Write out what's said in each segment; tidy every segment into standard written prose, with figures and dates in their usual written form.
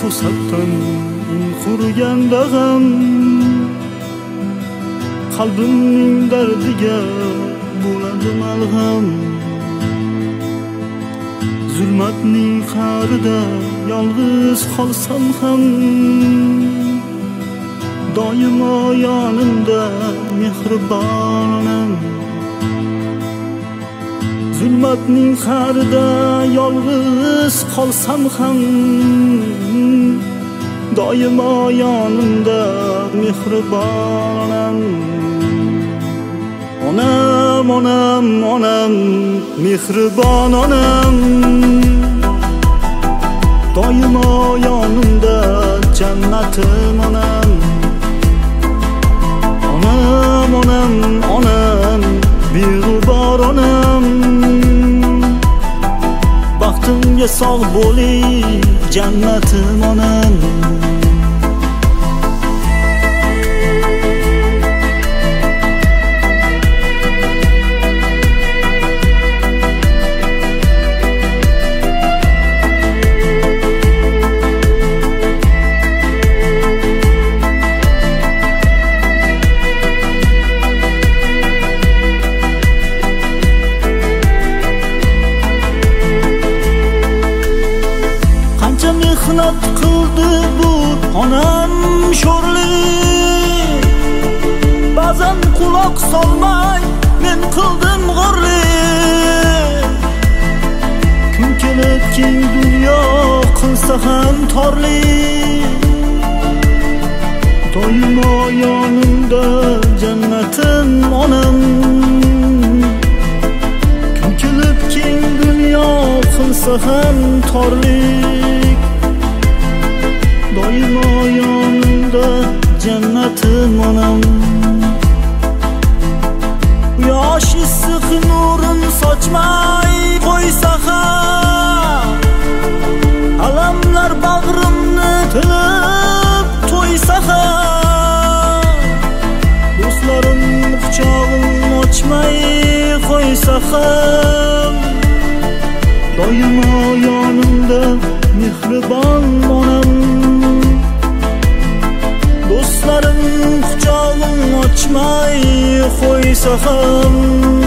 to'satdan qurganda ham qalbimning dardiga bo'ladi malham. Zulmatning qa'rida yolg'iz qolsam ham doimo yonimda mehribon onam. Zulmatning qa'rida yolg'iz qolsam ham doimo yonimda mehribon onam. Onam, onam, onam, mehribon onam, doimo yonimda jannatim onam. Onam, onam, onam, beg'ubor onam, baxtimga sog' bo'ling jannatim onam. Mehnat qildi bu onam sho'rli, ba'zan quloq solmay men qildim g'orlik. Kun kelib keng dunyo qilsa ham torlik, doimo yonimda jannatim onam. Kun kelib keng dunyo qilsa ham torlik, doimo yonimda jannatim onam. Quyosh issiq nurin sochmay qo'ysa ham, alamlar bag'rimni tilib to'ysa ham, do'stlarim quchog'im ochmay qo'ysa ham, doimo yonimda mehribon onam. Do'stlarim quchog'im ochmay qo'ysa ham,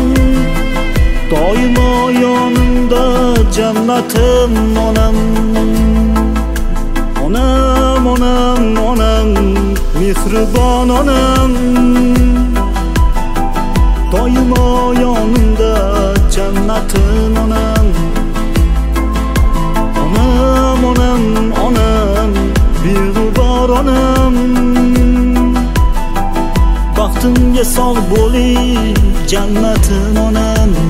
doimo yonimda jannatim onam. Onam, onam, onam, mehribon onam, doimo yonimda jannatim onam. Onam, onam, onam, beg'ubor onam, baxtimga sog' bo'ling jannatim onam.